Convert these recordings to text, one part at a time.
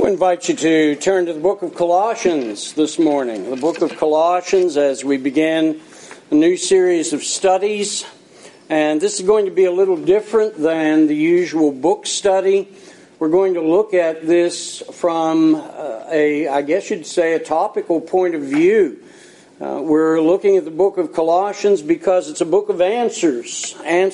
I invite you to turn to the book of Colossians this morning. The book of Colossians as we begin a new series of studies. And this is going to be a little different than the usual book study. We're going to look at this from a topical point of view. We're looking at the book of Colossians because it's a book of answers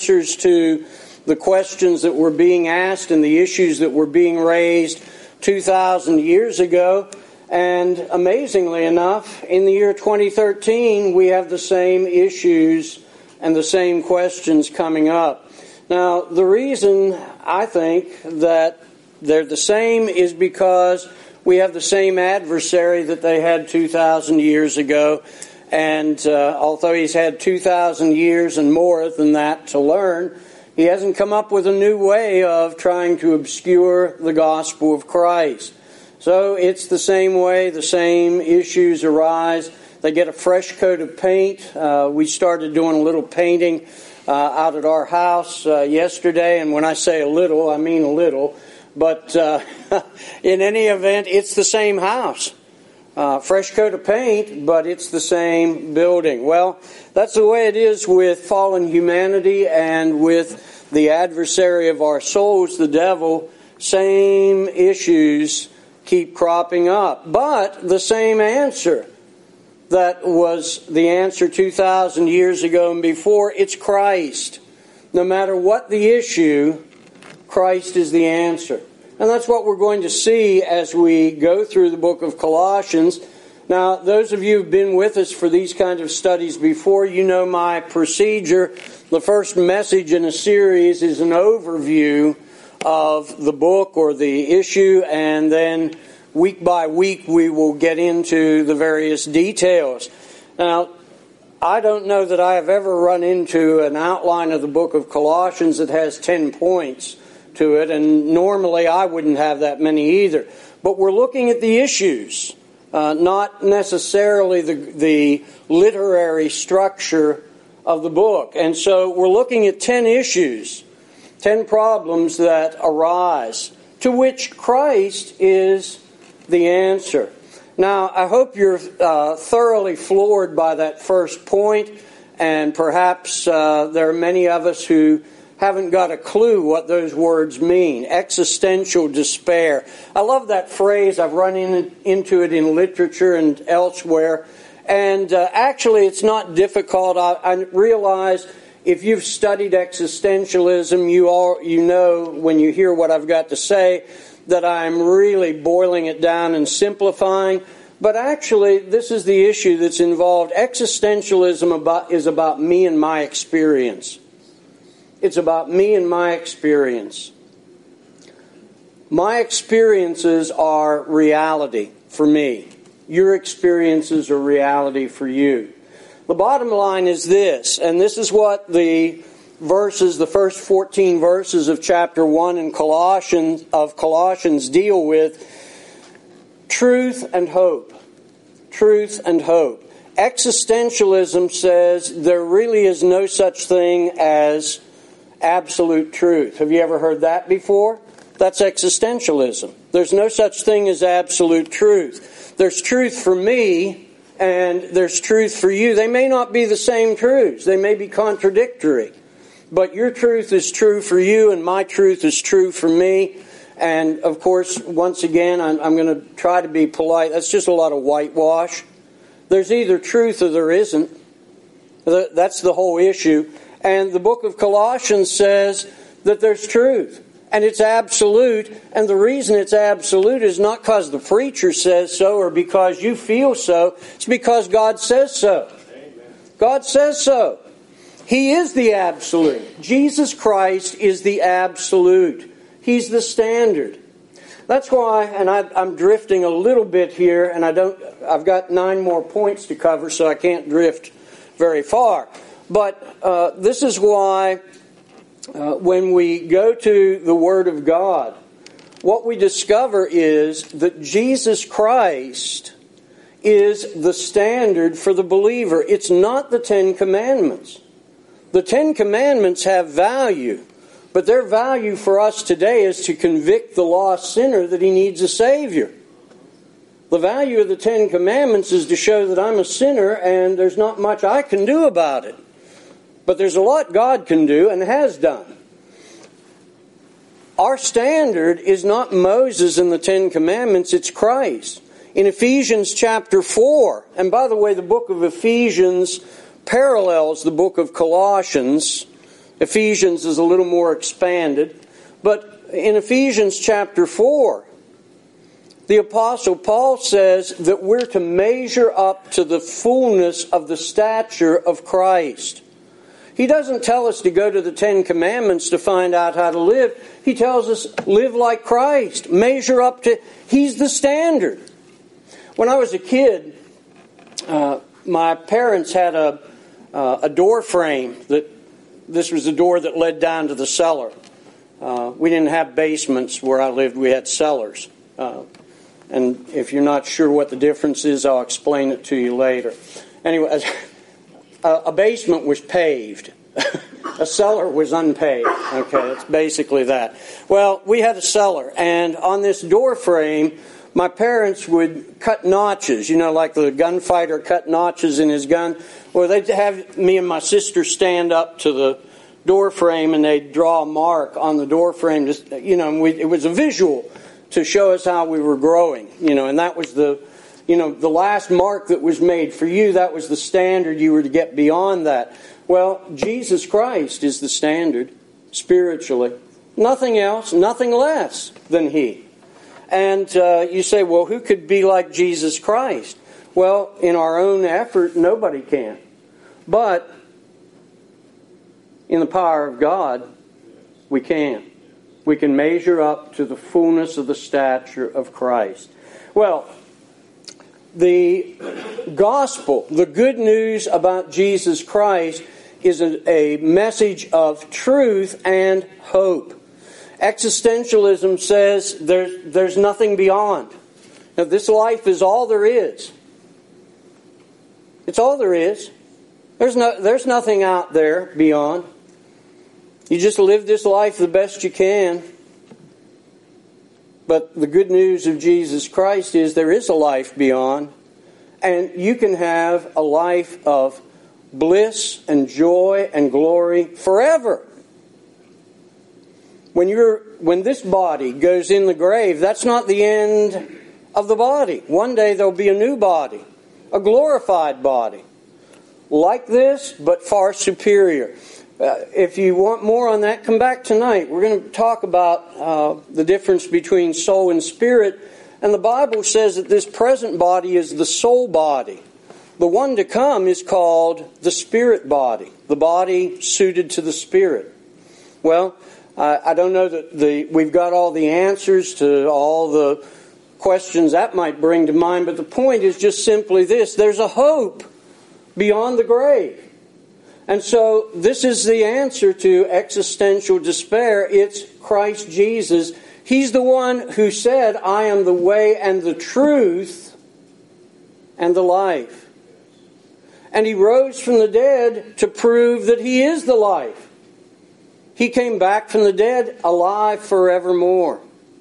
to the questions that were being asked and the issues that were being raised 2,000 years ago. And amazingly enough, in the year 2013, we have the same issues and the same questions coming up. Now, the reason I think that they're the same is because we have the same adversary that they had 2,000 years ago. And although he's had 2,000 years and more than that to learn, he hasn't come up with a new way of trying to obscure the gospel of Christ. So it's the same way, the same issues arise. They get a fresh coat of paint. We started doing a little painting out at our house yesterday. And when I say a little, I mean a little. But in any event, it's the same house. Fresh coat of paint, but it's the same building. Well, that's the way it is with fallen humanity and with the adversary of our souls, the devil. Same issues keep cropping up. But the same answer that was the answer 2,000 years ago and before, it's Christ. No matter what the issue, Christ is the answer. And that's what we're going to see as we go through the book of Colossians. Now, those of you who've been with us for these kinds of studies before, you know my procedure. The first message in a series is an overview of the book or the issue, and then week by week we will get into the various details. Now, I don't know that I have ever run into an outline of the book of Colossians that has 10 points to it, and normally I wouldn't have that many either. But we're looking at the issues, not necessarily the literary structure of the book. And so we're looking at 10 issues, 10 problems that arise, to which Christ is the answer. Now, I hope you're thoroughly floored by that first point, and perhaps there are many of us who haven't got a clue what those words mean. Existential despair. I love that phrase. I've run into it in literature and elsewhere. And actually, it's not difficult. I realize if you've studied existentialism, you know when you hear what I've got to say that I'm really boiling it down and simplifying. But actually, this is the issue that's involved. Existentialism is about me and my experience. It's about me and my experience. My experiences are reality for me. Your experiences are reality for you. The bottom line is this, and this is what the first 14 verses of chapter 1 in Colossians deal with. Truth and hope. Truth and hope. Existentialism says there really is no such thing as absolute truth. Have you ever heard that before? That's existentialism. There's no such thing as absolute truth. There's truth for me and there's truth for you. They may not be the same truths. They may be contradictory. But your truth is true for you and my truth is true for me. And of course, once again, I'm going to try to be polite. That's just a lot of whitewash. There's either truth or there isn't. That's the whole issue. And the book of Colossians says that there's truth. And it's absolute. And the reason it's absolute is not because the preacher says so or because you feel so. It's because God says so. Amen. God says so. He is the absolute. Jesus Christ is the absolute. He's the standard. That's why, and I'm drifting a little bit here, and I've got 9 more points to cover, so I can't drift very far. But this is why when we go to the Word of God, what we discover is that Jesus Christ is the standard for the believer. It's not the 10 Commandments. The 10 Commandments have value, But their value for us today is to convict the lost sinner that he needs a Savior. The value of the Ten Commandments is to show that I'm a sinner and there's not much I can do about it. But there's a lot God can do and has done. Our standard is not Moses and the Ten Commandments, it's Christ. In Ephesians chapter 4, and by the way, the book of Ephesians parallels the book of Colossians. Ephesians is a little more expanded. But in Ephesians chapter 4, the Apostle Paul says that we're to measure up to the fullness of the stature of Christ. He doesn't tell us to go to the Ten Commandments to find out how to live. He tells us, live like Christ. Measure up to... He's the standard. When I was a kid, my parents had a door frame. This was the door that led down to the cellar. We didn't have basements where I lived. We had cellars. And if you're not sure what the difference is, I'll explain it to you later. Anyway, a basement was paved. A cellar was unpaved. Okay, it's basically that. Well, we had a cellar, and on this door frame, my parents would cut notches, like the gunfighter cut notches in his gun. Well, they'd have me and my sister stand up to the door frame, and they'd draw a mark on the door frame. It was a visual to show us how we were growing, and that was the last mark that was made for you. That was the standard. You were to get beyond that. Well, Jesus Christ is the standard spiritually. Nothing else, nothing less than He. And you say, well, who could be like Jesus Christ? Well, in our own effort, nobody can. But in the power of God, we can. We can measure up to the fullness of the stature of Christ. Well, the gospel, the good news about Jesus Christ, is a message of truth and hope. Existentialism says there's nothing beyond. Now, this life is all there is. It's all there is. There's nothing out there beyond. You just live this life the best you can. But the good news of Jesus Christ is there is a life beyond. And you can have a life of bliss and joy and glory forever. When this body goes in the grave, that's not the end of the body. One day there'll be a new body, a glorified body. Like this, but far superior. If you want more on that, come back tonight. We're going to talk about the difference between soul and spirit. And the Bible says that this present body is the soul body. The one to come is called the spirit body. The body suited to the spirit. Well, I don't know that we've got all the answers to all the questions that might bring to mind. But the point is just simply this. There's a hope beyond the grave. And so this is the answer to existential despair. It's Christ Jesus. He's the one who said, I am the way and the truth and the life. And He rose from the dead to prove that He is the life. He came back from the dead alive forevermore.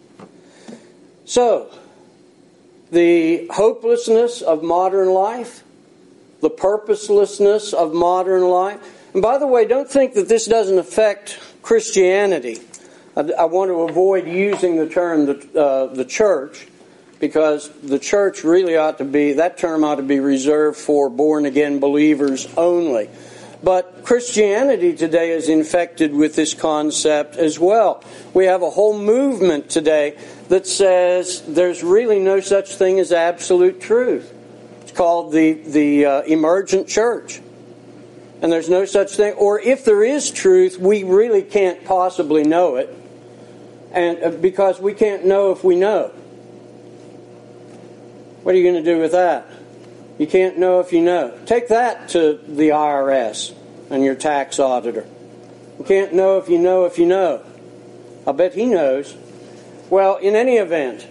So, the hopelessness of modern life, the purposelessness of modern life. And by the way, don't think that this doesn't affect Christianity. I want to avoid using the term the church, because the church really that term ought to be reserved for born-again believers only. But Christianity today is infected with this concept as well. We have a whole movement today that says there's really no such thing as absolute truth. It's called the emergent church. And there's no such thing. Or if there is truth, we really can't possibly know it. And because we can't know if we know. What are you going to do with that? You can't know if you know. Take that to the IRS and your tax auditor. You can't know if you know if you know. I bet he knows. Well, in any event,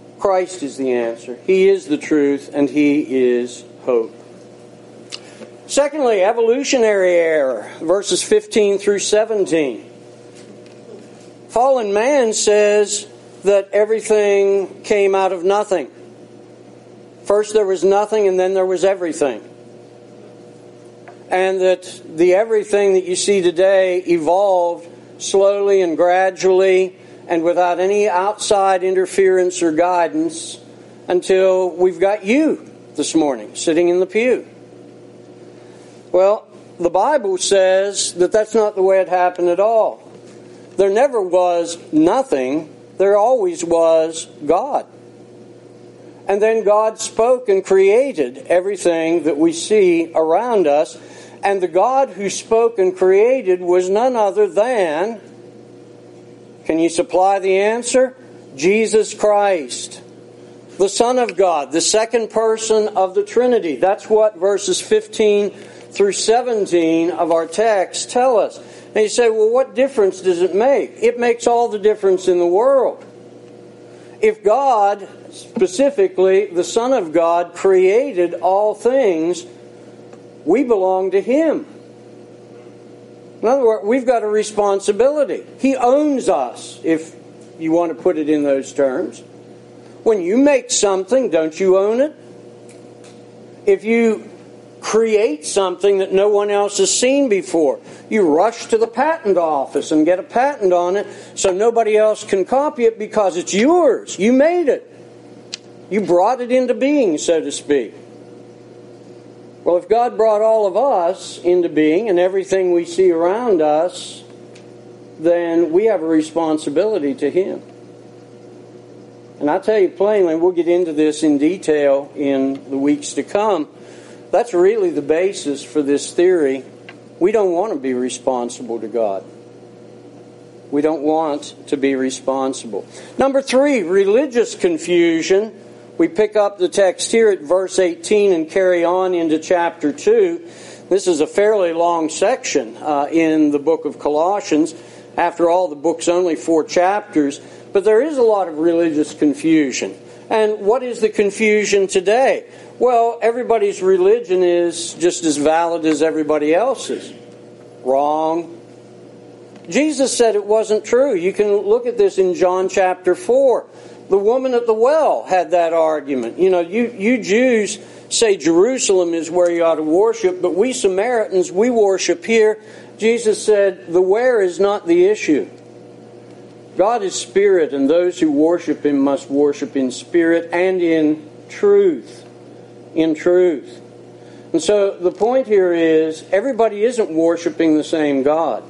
Christ is the answer. He is the truth, and He is hope. Secondly, evolutionary error, verses 15 through 17. Fallen man says that everything came out of nothing. First there was nothing and then there was everything. And that the everything that you see today evolved slowly and gradually and without any outside interference or guidance until we've got you this morning sitting in the pew. Well, the Bible says that that's not the way it happened at all. There never was nothing. There always was God. And then God spoke and created everything that we see around us. And the God who spoke and created was none other than, can you supply the answer? Jesus Christ, the Son of God, the second person of the Trinity. That's what verses 15 through 17 of our text tell us. And you say, well, what difference does it make? It makes all the difference in the world. If God, specifically the Son of God, created all things, we belong to Him. In other words, we've got a responsibility. He owns us, if you want to put it in those terms. When you make something, don't you own it? If you create something that no one else has seen before, you rush to the patent office and get a patent on it so nobody else can copy it because it's yours. You made it. You brought it into being, so to speak. Well, if God brought all of us into being and everything we see around us, then we have a responsibility to Him. And I tell you plainly, we'll get into this in detail in the weeks to come. That's really the basis for this theory. We don't want to be responsible to God. We don't want to be responsible. Number 3, religious confusion. We pick up the text here at verse 18 and carry on into chapter 2. This is a fairly long section in the book of Colossians. After all, the book's only 4 chapters. But there is a lot of religious confusion. And what is the confusion today? Well, everybody's religion is just as valid as everybody else's. Wrong. Jesus said it wasn't true. You can look at this in John chapter 4. The woman at the well had that argument. You know, you Jews say Jerusalem is where you ought to worship, but we Samaritans, we worship here. Jesus said the where is not the issue. God is spirit, and those who worship Him must worship in spirit and in truth. In truth. And so the point here is everybody isn't worshiping the same God.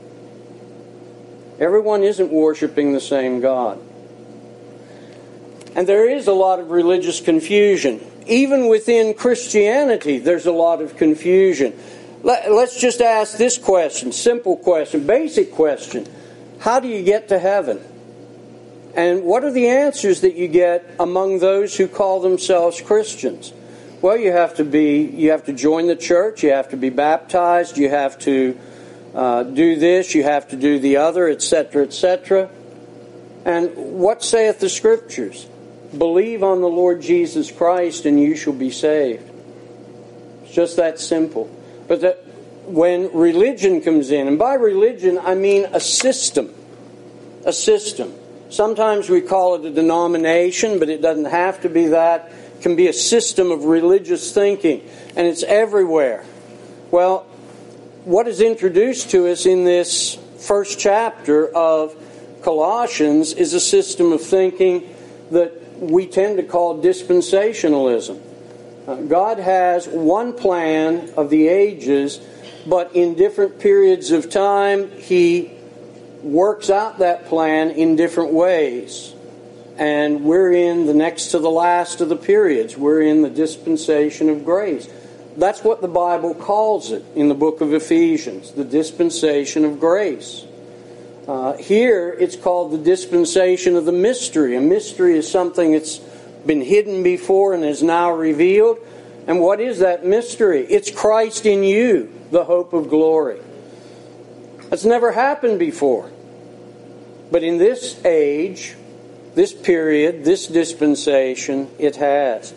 Everyone isn't worshiping the same God. And there is a lot of religious confusion. Even within Christianity, there's a lot of confusion. Let's just ask this question, simple question, basic question. How do you get to heaven? And what are the answers that you get among those who call themselves Christians? Well, you have to join the church, you have to be baptized, you have to do this, you have to do the other, etc., etc. And what saith the Scriptures? Believe on the Lord Jesus Christ and you shall be saved. It's just that simple. But that when religion comes in, and by religion I mean a system. A system. Sometimes we call it a denomination, but it doesn't have to be that. It can be a system of religious thinking, and it's everywhere. Well, what is introduced to us in this first chapter of Colossians is a system of thinking that we tend to call dispensationalism. God has one plan of the ages, but in different periods of time, He works out that plan in different ways. And we're in the next to the last of the periods. We're in the dispensation of grace. That's what the Bible calls it in the book of Ephesians, the dispensation of grace. Here, it's called the dispensation of the mystery. A mystery is something that's been hidden before and is now revealed. And what is that mystery? It's Christ in you, the hope of glory. That's never happened before. But in this age, this period, this dispensation, it has.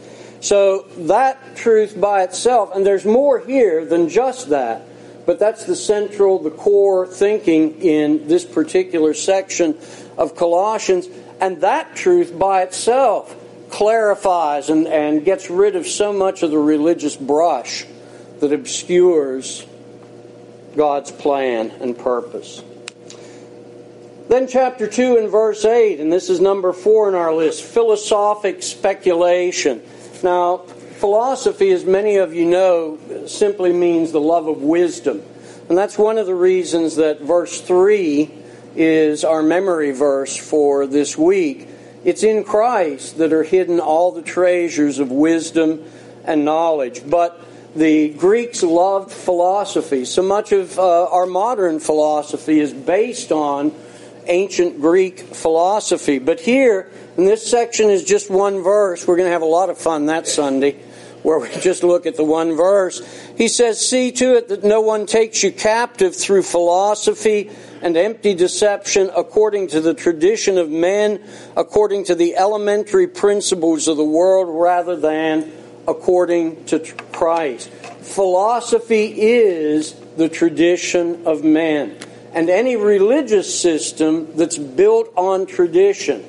So that truth by itself, and there's more here than just that, but that's the core thinking in this particular section of Colossians, and that truth by itself clarifies and gets rid of so much of the religious brush that obscures God's plan and purpose. Then chapter 2 and verse 8, and this is number 4 in our list, philosophic speculation. Now, philosophy, as many of you know, simply means the love of wisdom. And that's one of the reasons that verse 3 is our memory verse for this week. It's in Christ that are hidden all the treasures of wisdom and knowledge. But the Greeks loved philosophy. So much of our modern philosophy is based on ancient Greek philosophy. But here, and this section is just one verse. We're going to have a lot of fun that Sunday where we just look at the one verse. He says, "See to it that no one takes you captive through philosophy and empty deception according to the tradition of men, according to the elementary principles of the world, rather than according to Christ." Philosophy is the tradition of men. And any religious system that's built on tradition,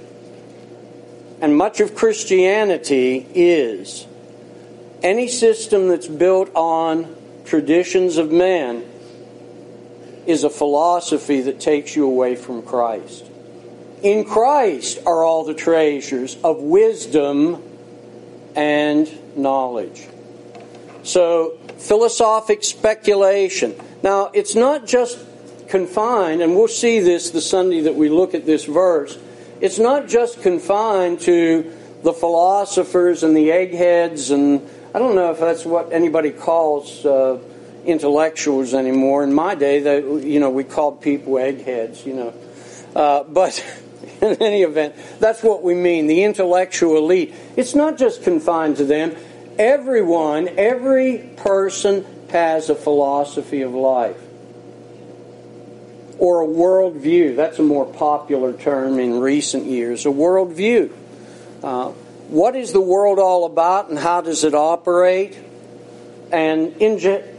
and much of Christianity is, any system that's built on traditions of men is a philosophy that takes you away from Christ. In Christ are all the treasures of wisdom and knowledge. So, philosophic speculation. Now, it's not just confined, and we'll see this the Sunday that we look at this verse, it's not just confined to the philosophers and the eggheads, and I don't know if that's what anybody calls intellectuals anymore. In my day, we called people eggheads, but in any event, that's what we mean, the intellectual elite. It's not just confined to them. Every person has a philosophy of life. Or a worldview. That's a more popular term in recent years. A worldview. What is the world all about and how does it operate? And in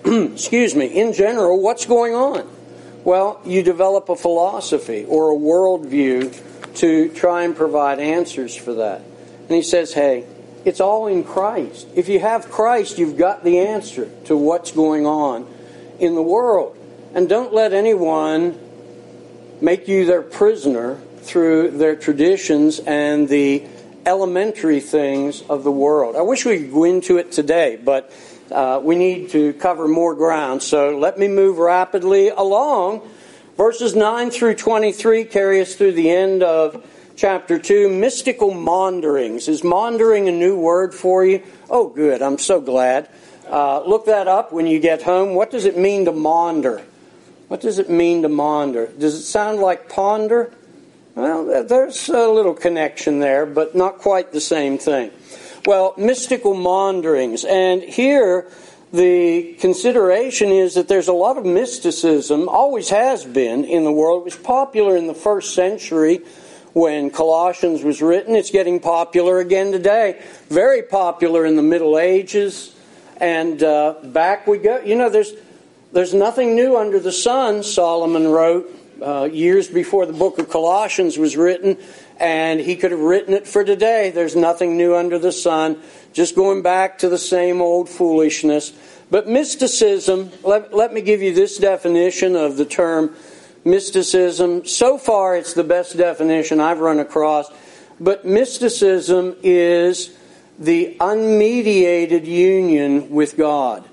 general, what's going on? Well, you develop a philosophy or a worldview to try and provide answers for that. And he says, hey, it's all in Christ. If you have Christ, you've got the answer to what's going on in the world. And don't let anyone make you their prisoner through their traditions and the elementary things of the world. I wish we could go into it today, but we need to cover more ground. So let me move rapidly along. Verses 9 through 23 carry us through the end of chapter 2. Mystical maunderings. Is maundering a new word for you? Oh, good. I'm so glad. Look that up when you get home. What does it mean to maunder? What does it mean to maunder? Does it sound like ponder? Well, there's a little connection there, but not quite the same thing. Well, mystical maunderings. And here, the consideration is that there's a lot of mysticism, always has been in the world. It was popular in the first century when Colossians was written. It's getting popular again today. Very popular in the Middle Ages. And back we go. There's nothing new under the sun, Solomon wrote years before the book of Colossians was written, and he could have written it for today. There's nothing new under the sun, just going back to the same old foolishness. But mysticism, let me give you this definition of the term mysticism. So far, it's the best definition I've run across. But mysticism is the unmediated union with God.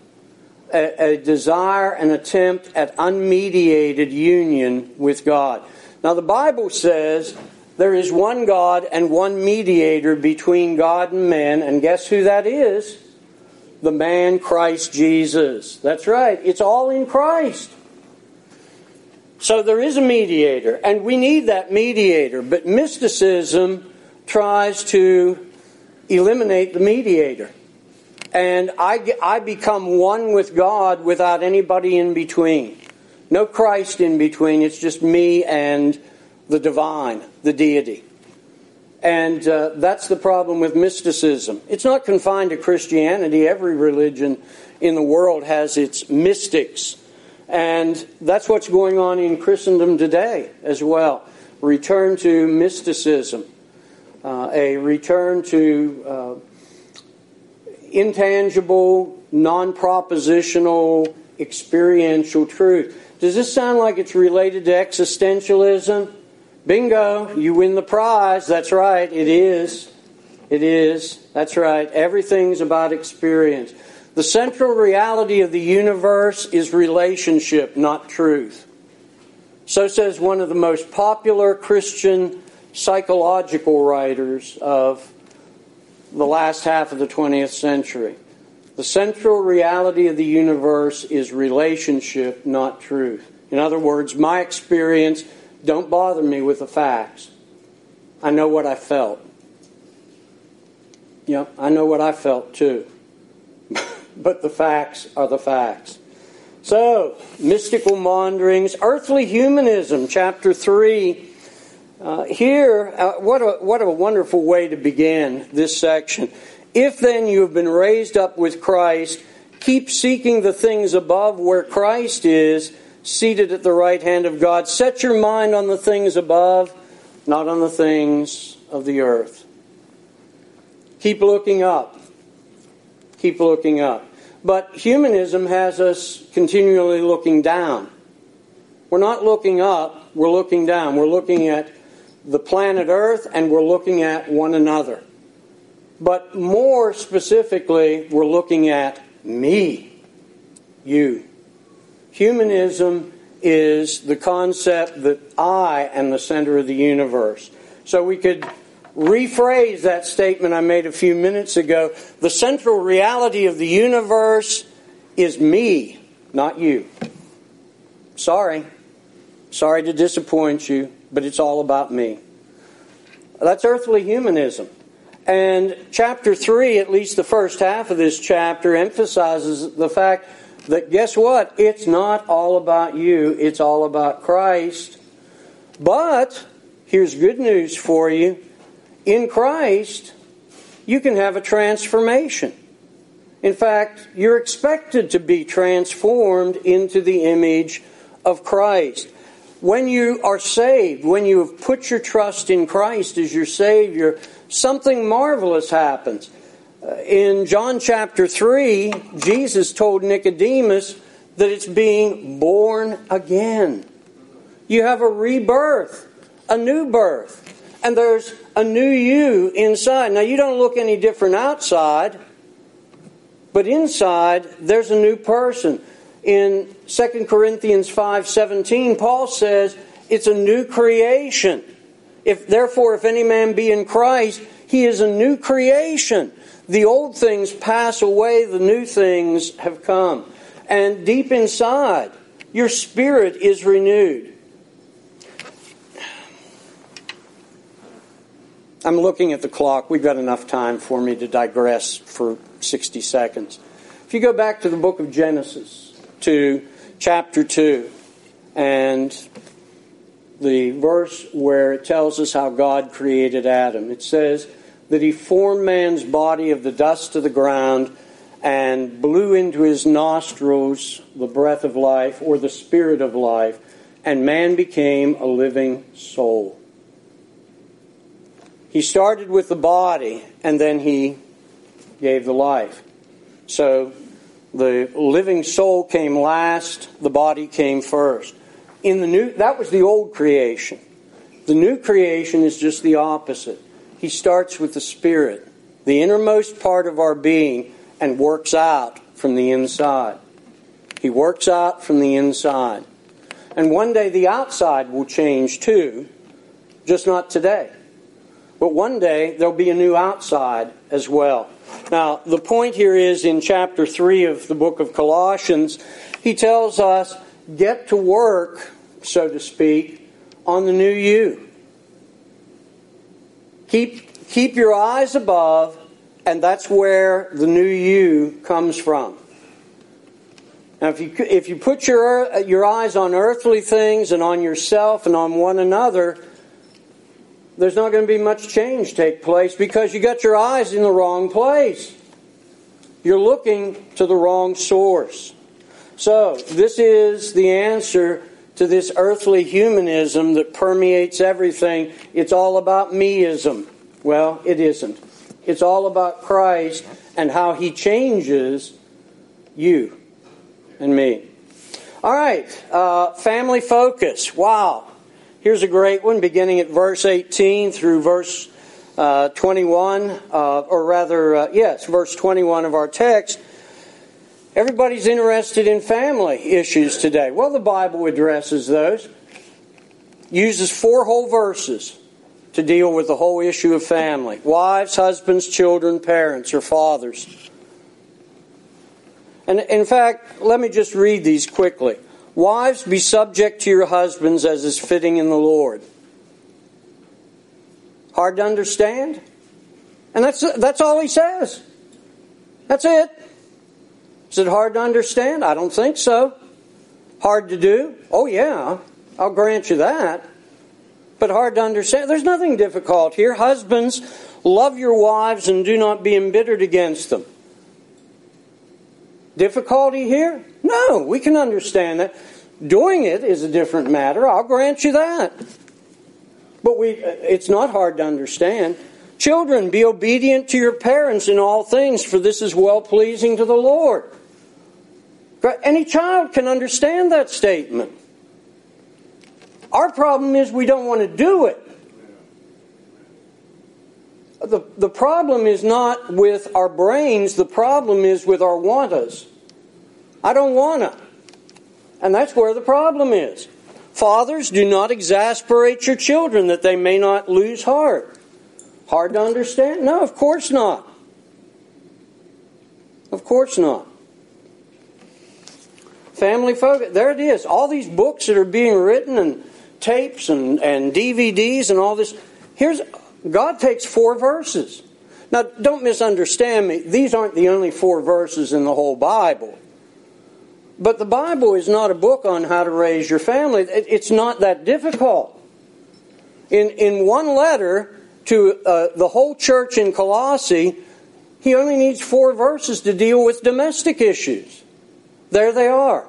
A desire, an attempt at unmediated union with God. Now the Bible says there is one God and one mediator between God and men, and guess who that is? The man Christ Jesus. That's right, it's all in Christ. So there is a mediator, and we need that mediator, but mysticism tries to eliminate the mediator. And I become one with God without anybody in between. No Christ in between. It's just me and the divine, the deity. And that's the problem with mysticism. It's not confined to Christianity. Every religion in the world has its mystics. And that's what's going on in Christendom today as well. Return to mysticism. A return to intangible, non-propositional, experiential truth. Does this sound like it's related to existentialism? Bingo, you win the prize. That's right, it is. It is. That's right. Everything's about experience. The central reality of the universe is relationship, not truth. So says one of the most popular Christian psychological writers of the last half of the 20th century. The central reality of the universe is relationship, not truth. In other words, my experience, don't bother me with the facts. I know what I felt. Yep, I know what I felt too. But the facts are the facts. So, mystical maunderings, earthly humanism, chapter 3. Here, what a wonderful way to begin this section. If then you have been raised up with Christ, keep seeking the things above where Christ is, seated at the right hand of God. Set your mind on the things above, not on the things of the earth. Keep looking up. Keep looking up. But humanism has us continually looking down. We're not looking up, we're looking down. We're looking at the planet Earth and we're looking at one another. But more specifically, we're looking at me, you. Humanism is the concept that I am the center of the universe. So we could rephrase that statement I made a few minutes ago. The central reality of the universe is me, not you. Sorry to disappoint you, but it's all about me. That's earthly humanism. And chapter 3, at least the first half of this chapter, emphasizes the fact that, guess what? It's not all about you. It's all about Christ. But here's good news for you. In Christ, you can have a transformation. In fact, you're expected to be transformed into the image of Christ. When you are saved, when you have put your trust in Christ as your Savior, something marvelous happens. In John chapter 3, Jesus told Nicodemus that it's being born again. You have a rebirth, a new birth. And there's a new you inside. Now, you don't look any different outside, but inside, there's a new person. In 2 Corinthians 5:17, Paul says it's a new creation. Therefore, if any man be in Christ, he is a new creation. The old things pass away, the new things have come. And deep inside, your spirit is renewed. I'm looking at the clock. We've got enough time for me to digress for 60 seconds. If you go back to the book of Genesis, to chapter 2, and the verse where it tells us how God created Adam, it says that He formed man's body of the dust of the ground and blew into his nostrils the breath of life, or the spirit of life, and man became a living soul. He started with the body, and then He gave the life. So the living soul came last, the body came first. That was the old creation. The new creation is just the opposite. He starts with the Spirit, the innermost part of our being, and works out from the inside. He works out from the inside. And one day the outside will change too, just not today. But one day there'll be a new outside as well. Now, the point here is in chapter 3 of the book of Colossians, he tells us, get to work, so to speak, on the new you. Keep your eyes above, and that's where the new you comes from. Now, if you put your eyes on earthly things and on yourself and on one another, there's not going to be much change take place because you got your eyes in the wrong place. You're looking to the wrong source. So, this is the answer to this earthly humanism that permeates everything. It's all about meism. Well, it isn't. It's all about Christ and how He changes you and me. All right, family focus. Wow. Here's a great one beginning at verse 18 through verse 21, verse 21 of our text. Everybody's interested in family issues today. Well, the Bible addresses those. Uses 4 whole verses to deal with the whole issue of family. Wives, husbands, children, parents, or fathers. And in fact, let me just read these quickly. Wives, be subject to your husbands as is fitting in the Lord. Hard to understand? And that's all he says. That's it. Is it hard to understand? I don't think so. Hard to do? Oh yeah, I'll grant you that. But hard to understand. There's nothing difficult here. Husbands, love your wives and do not be embittered against them. Difficulty here? No, we can understand that. Doing it is a different matter. I'll grant you that. But it's not hard to understand. Children, be obedient to your parents in all things, for this is well-pleasing to the Lord. Any child can understand that statement. Our problem is we don't want to do it. The problem is not with our brains. The problem is with our wantas. I don't wanna. And that's where the problem is. Fathers, do not exasperate your children that they may not lose heart. Hard to understand? No, of course not. Of course not. Family focus. There it is. All these books that are being written and tapes and DVDs and all this. God takes 4 verses. Now, don't misunderstand me. These aren't the only 4 verses in the whole Bible. But the Bible is not a book on how to raise your family. It's not that difficult. In one letter to the whole church in Colossae, he only needs 4 verses to deal with domestic issues. There they are.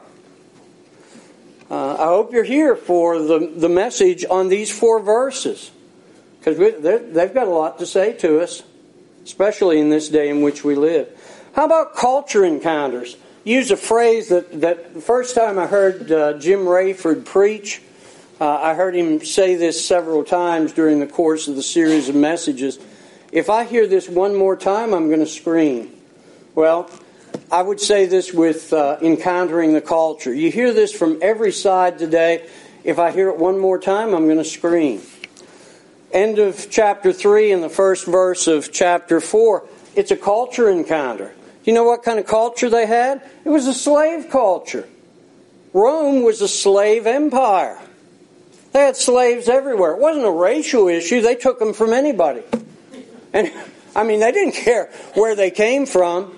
I hope you're here for the message on these 4 verses. Because they've got a lot to say to us, especially in this day in which we live. How about culture encounters? Use a phrase that the first time I heard Jim Rayford preach, I heard him say this several times during the course of the series of messages. If I hear this one more time, I'm going to scream. Well, I would say this with encountering the culture. You hear this from every side today. If I hear it one more time, I'm going to scream. End of chapter 3 and the first verse of chapter 4. It's a culture encounter. Do you know what kind of culture they had? It was a slave culture. Rome was a slave empire. They had slaves everywhere. It wasn't a racial issue. They took them from anybody. And they didn't care where they came from.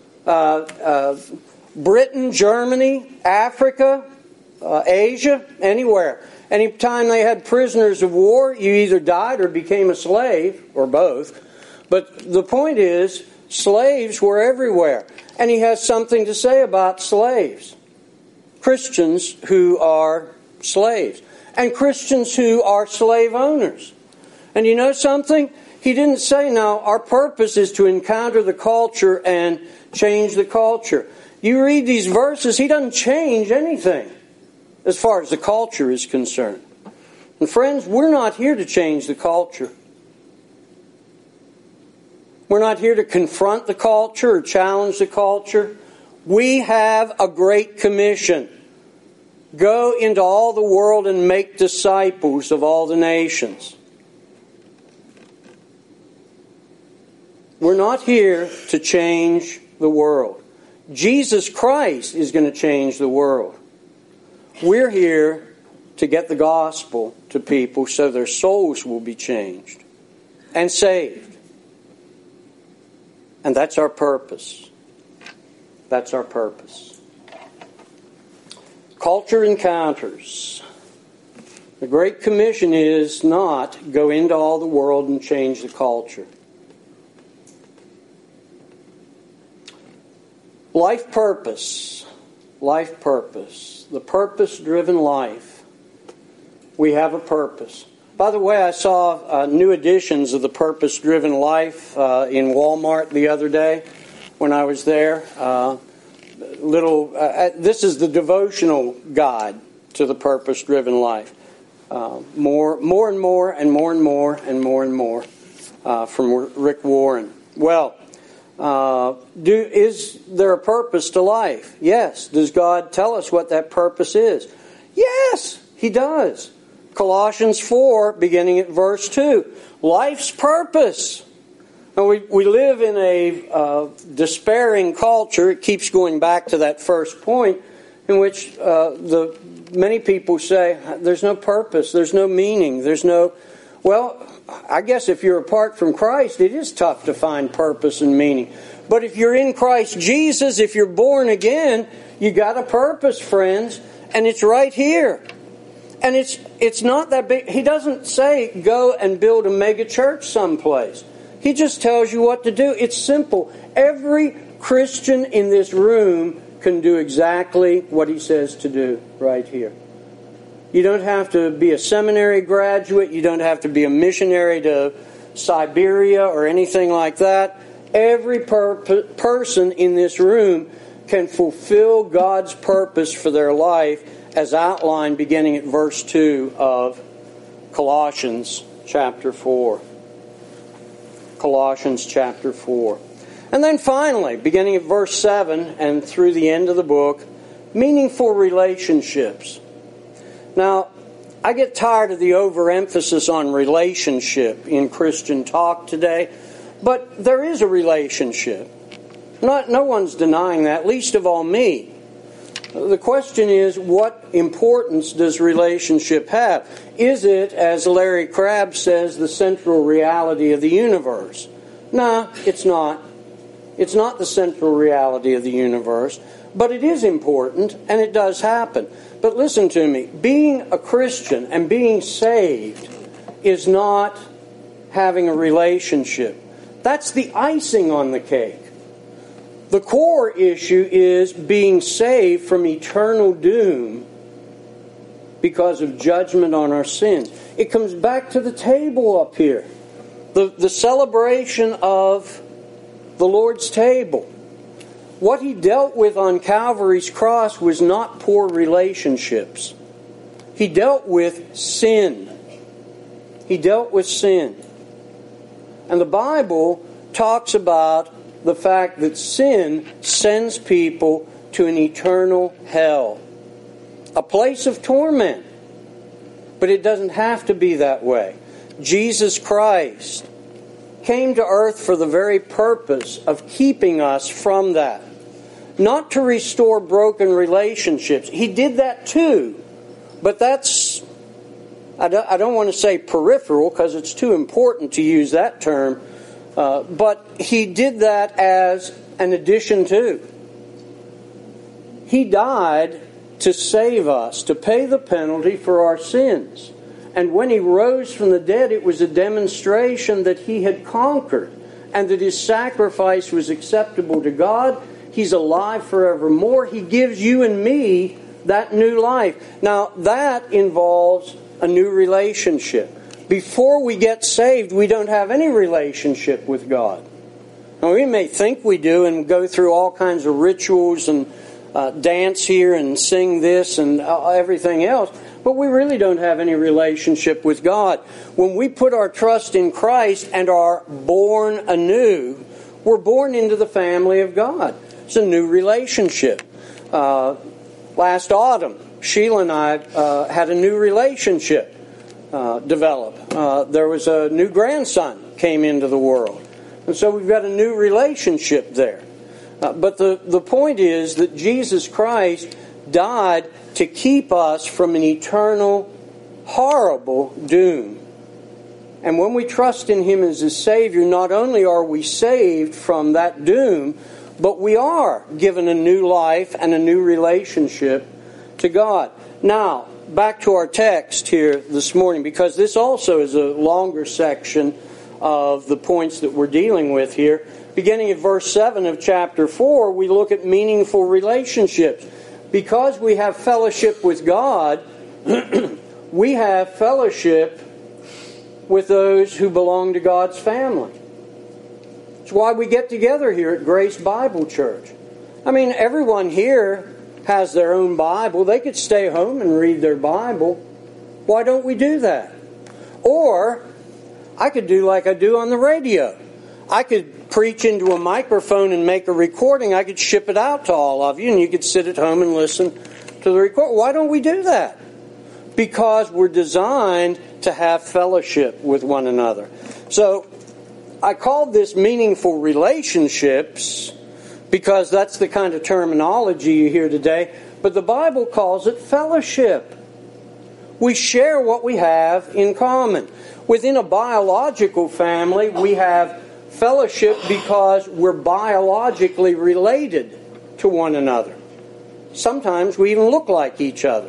Britain, Germany, Africa, Asia, anywhere. Anytime they had prisoners of war, you either died or became a slave, or both. But the point is, slaves were everywhere. And he has something to say about slaves. Christians who are slaves. And Christians who are slave owners. And you know something? He didn't say, now, our purpose is to encounter the culture and change the culture. You read these verses, he doesn't change anything as far as the culture is concerned. And friends, we're not here to change the culture. We're not here to confront the culture or challenge the culture. We have a great commission. Go into all the world and make disciples of all the nations. We're not here to change the world. Jesus Christ is going to change the world. We're here to get the gospel to people so their souls will be changed and saved. And that's our purpose. That's our purpose. Culture encounters. The Great Commission is not go into all the world and change the culture. Life purpose. Life purpose. The purpose-driven life. We have a purpose. By the way, I saw new editions of the Purpose-Driven Life in Walmart the other day when I was there. This is the devotional guide to the Purpose-Driven Life. More and more from Rick Warren. Well, is there a purpose to life? Yes. Does God tell us what that purpose is? Yes, He does. Colossians 4, beginning at verse 2. Life's purpose. Now we live in a despairing culture. It keeps going back to that first point in which many people say, there's no purpose, there's no meaning, well, I guess if you're apart from Christ, it is tough to find purpose and meaning. But if you're in Christ Jesus, if you're born again, you got a purpose, friends, and it's right here. And it's not that big. He doesn't say go and build a mega church someplace. He just tells you what to do. It's simple. Every Christian in this room can do exactly what he says to do right here. You don't have to be a seminary graduate. You don't have to be a missionary to Siberia or anything like that. Every person in this room can fulfill God's purpose for their life as outlined beginning at verse 2 of Colossians chapter 4. Colossians chapter 4. And then finally, beginning at verse 7 and through the end of the book, meaningful relationships. Now, I get tired of the overemphasis on relationship in Christian talk today, but there is a relationship. No one's denying that, least of all me. The question is, what importance does relationship have? Is it, as Larry Crabb says, the central reality of the universe? No, it's not. It's not the central reality of the universe, but it is important, and it does happen. But listen to me, being a Christian and being saved is not having a relationship. That's the icing on the cake. The core issue is being saved from eternal doom because of judgment on our sins. It comes back to the table up here. The celebration of the Lord's table. What He dealt with on Calvary's cross was not poor relationships. He dealt with sin. He dealt with sin. And the Bible talks about the fact that sin sends people to an eternal hell. A place of torment. But it doesn't have to be that way. Jesus Christ came to earth for the very purpose of keeping us from that. Not to restore broken relationships. He did that too. But that's, I don't want to say peripheral because it's too important to use that term. But He did that as an addition to. He died to save us, to pay the penalty for our sins. And when He rose from the dead, it was a demonstration that He had conquered and that His sacrifice was acceptable to God. He's alive forevermore. He gives you and me that new life. Now, that involves a new relationship. Before we get saved, we don't have any relationship with God. Now, we may think we do and go through all kinds of rituals and dance here and sing this and everything else, but we really don't have any relationship with God. When we put our trust in Christ and are born anew, we're born into the family of God. It's a new relationship. Last autumn, Sheila and I had a new relationship develop. There was a new grandson came into the world. And so we've got a new relationship there. But the point is that Jesus Christ died to keep us from an eternal, horrible doom. And when we trust in Him as a Savior, not only are we saved from that doom, but we are given a new life and a new relationship to God. Now, back to our text here this morning, because this also is a longer section of the points that we're dealing with here. Beginning at verse 7 of chapter 4, we look at meaningful relationships. Because we have fellowship with God, we have fellowship with those who belong to God's family. It's why we get together here at Grace Bible Church. I mean, everyone here has their own Bible. They could stay home and read their Bible. Why don't we do that? Or, I could do like I do on the radio. I could preach into a microphone and make a recording. I could ship it out to all of you, and you could sit at home and listen to the recording. Why don't we do that? Because we're designed to have fellowship with one another. So, I called this meaningful relationships because that's the kind of terminology you hear today. But the Bible calls it fellowship. We share what we have in common. Within a biological family, we have fellowship because we're biologically related to one another. Sometimes we even look like each other.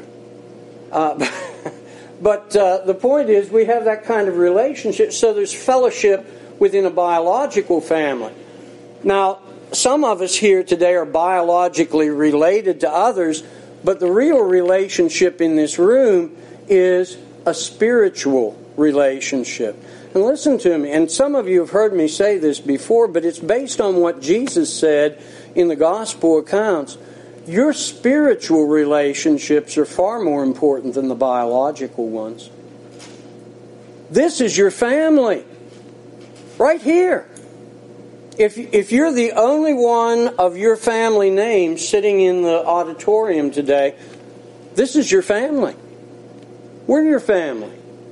But the point is, we have that kind of relationship. So there's fellowship within a biological family. Now, some of us here today are biologically related to others, but the real relationship in this room is a spiritual relationship. And listen to me, and some of you have heard me say this before, but it's based on what Jesus said in the gospel accounts. Your spiritual relationships are far more important than the biological ones. This is your family. Right here. If you're the only one of your family name sitting in the auditorium today, this is your family. We're your family.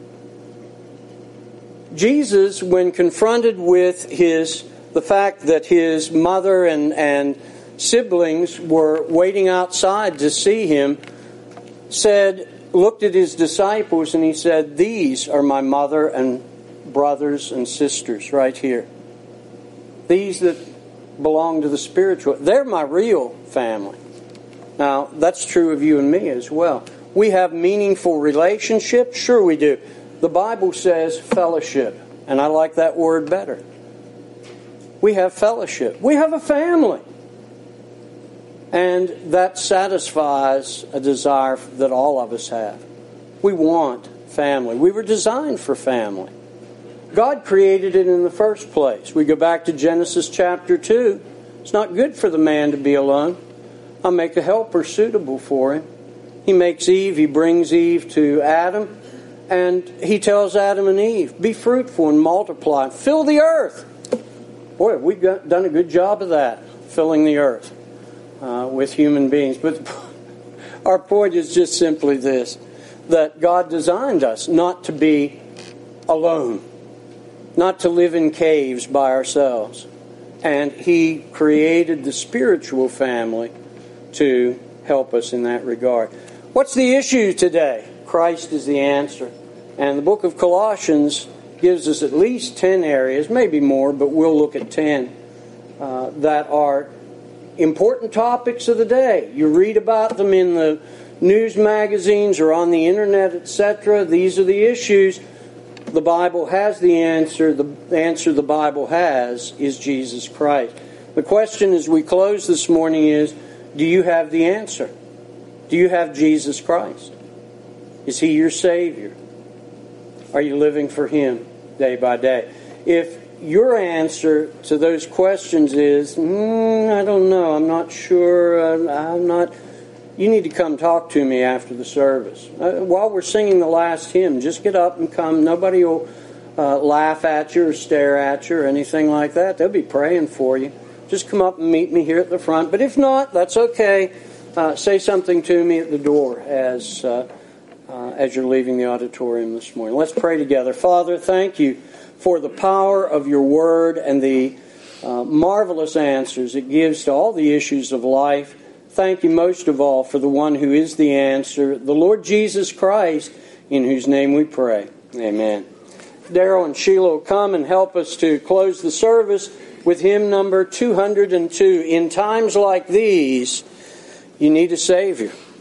Jesus, when confronted with the fact that his mother and siblings were waiting outside to see him, looked at his disciples and he said, "These are my mother and brothers and sisters right here. These that belong to the spiritual, they're my real family." Now, that's true of you and me as well. We have meaningful relationships. Sure we do. The Bible says fellowship, and I like that word better. We have fellowship. We have a family. And that satisfies a desire that all of us have. We want family. We were designed for family. God created it in the first place. We go back to Genesis chapter 2. It's not good for the man to be alone. I'll make a helper suitable for him. He makes Eve. He brings Eve to Adam. And he tells Adam and Eve, be fruitful and multiply. Fill the earth. Boy, we've done a good job of that, filling the earth with human beings. But our point is just simply this, that God designed us not to be alone, not to live in caves by ourselves. And He created the spiritual family to help us in that regard. What's the issue today? Christ is the answer. And the book of Colossians gives us at least 10 areas, maybe more, but we'll look at 10, that are important topics of the day. You read about them in the news magazines or on the internet, etc. These are the issues. The Bible has the answer. The answer the Bible has is Jesus Christ. The question as we close this morning is, do you have the answer? Do you have Jesus Christ? Is He your Savior? Are you living for Him day by day? If your answer to those questions is, I don't know, I'm not sure, you need to come talk to me after the service. While we're singing the last hymn, just get up and come. Nobody will laugh at you or stare at you or anything like that. They'll be praying for you. Just come up and meet me here at the front. But if not, that's okay. Say something to me at the door as you're leaving the auditorium this morning. Let's pray together. Father, thank you for the power of your word and the marvelous answers it gives to all the issues of life. Thank you most of all for the one who is the answer, the Lord Jesus Christ, in whose name we pray. Amen. Daryl and Sheila will come and help us to close the service with hymn number 202. In times like these, you need a Savior.